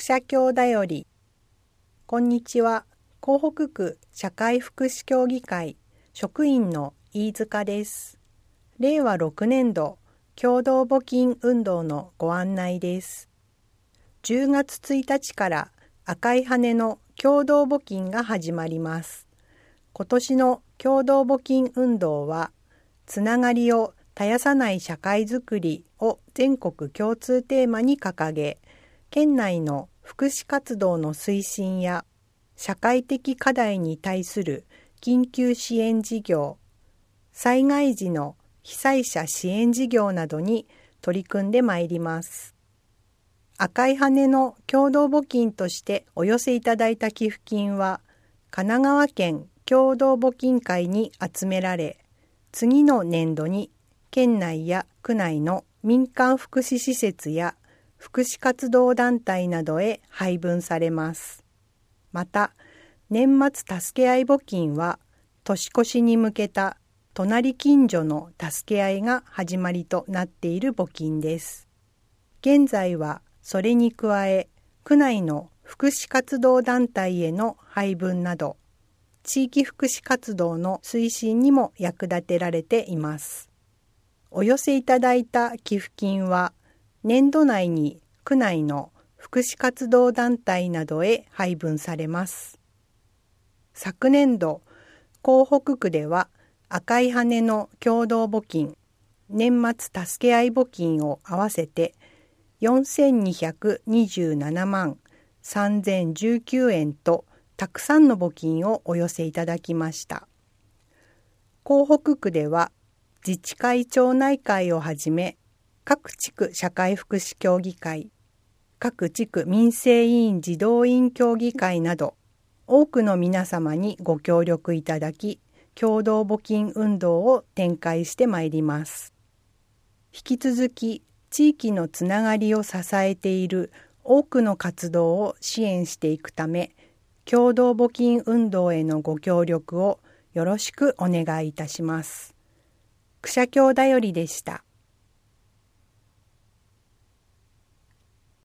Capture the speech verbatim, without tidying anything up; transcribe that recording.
くしゃ協だより。こんにちは。港北区社会福祉協議会職員の飯塚です。れいわろくねんど共同募金運動のご案内です。じゅうがつついたちから赤い羽の共同募金が始まります。今年の共同募金運動は、つながりを絶やさない社会づくりを全国共通テーマに掲げ、県内の福祉活動の推進や社会的課題に対する緊急支援事業、災害時の被災者支援事業などに取り組んでまいります。赤い羽の共同募金としてお寄せいただいた寄付金は、神奈川県共同募金会に集められ、次の年度に県内や区内の民間福祉施設や福祉活動団体などへ配分されます。また、年末助け合い募金は、年越しに向けた隣近所の助け合いが始まりとなっている募金です。現在はそれに加え、区内の福祉活動団体への配分など、地域福祉活動の推進にも役立てられています。お寄せいただいた寄付金は、年度内に区内の福祉活動団体などへ配分されます。昨年度、港北区では赤い羽の共同募金、年末助け合い募金を合わせてよんせんにひゃくにじゅうななまんさんぜんじゅうきゅうえんとたくさんの募金をお寄せいただきました。港北区では自治会町内会をはじめ、各地区社会福祉協議会、各地区民生委員児童委員協議会など、多くの皆様にご協力いただき、共同募金運動を展開してまいります。引き続き、地域のつながりを支えている多くの活動を支援していくため、共同募金運動へのご協力をよろしくお願いいたします。くしゃ協だよりでした。